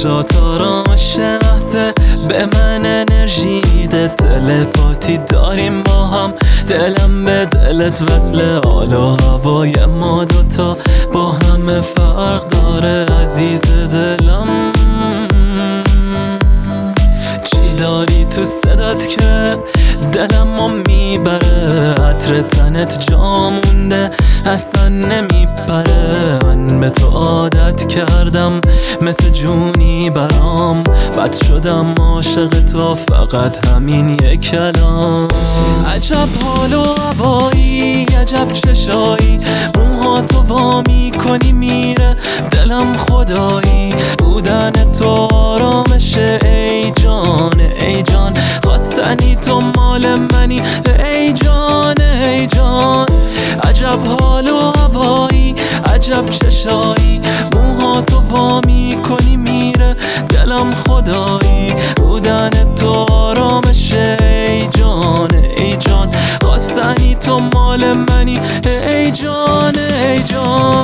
چشات آرامش لحظه به من انرژی ده، تلپاتی داریم با هم، دلم به دلت وصله، حالا هوای ما دوتا با همه فرق داره عزیز دلم. چی داری تو صدات که دلمو میبره، عطر تنت جا مونده اصلا نمیپره، من به تو عادت کردم مثل جونی برام، بد شدم عاشق تو فقط همین یک کلام. عجب حال و هوایی، عجب چشایی، موها تو وا میکنی میره دلم خدایی، بودن تو آرامشه ای جان ای جان، خواستنی تو مال منی ای جان ای جان. عجب حال و هوایی، عجب چشایی، موها تو وا میکنی میره دلم خدایی، بودن تو آرامشه ای جان ای جان، خواستنی تو مال منی ای جان ای جان.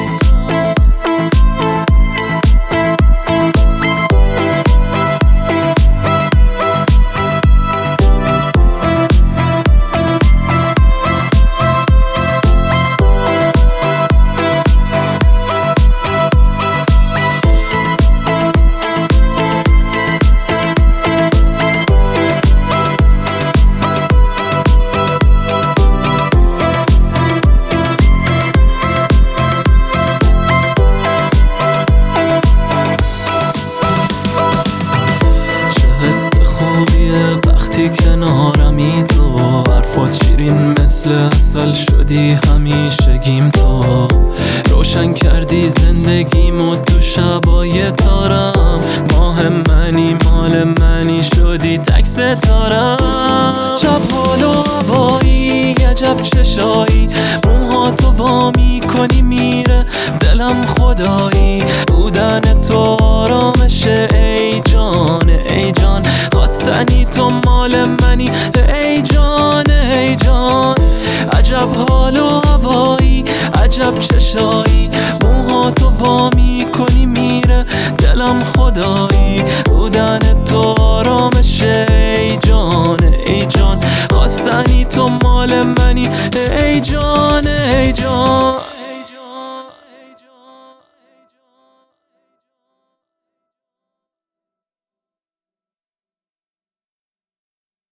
حس خوبیه وقتی کنارمی، تو حرفات شیرین مثل عسل شدی همیشگیم، تو روشن کردی زندگیمو تو شبای تارم، ماه منی مال منی شدی تک ستارم. عجب حال و هوایی، عجب چشایی، موها تو وا میکنی میره دلم خدایی، بودن تو آرامشه ای جان ای جان، خواستنی تو مال منی ای جان ای جان. عجب حال و هوایی، عجب چشایی، موها تو وا میکنی میره دلم خدایی،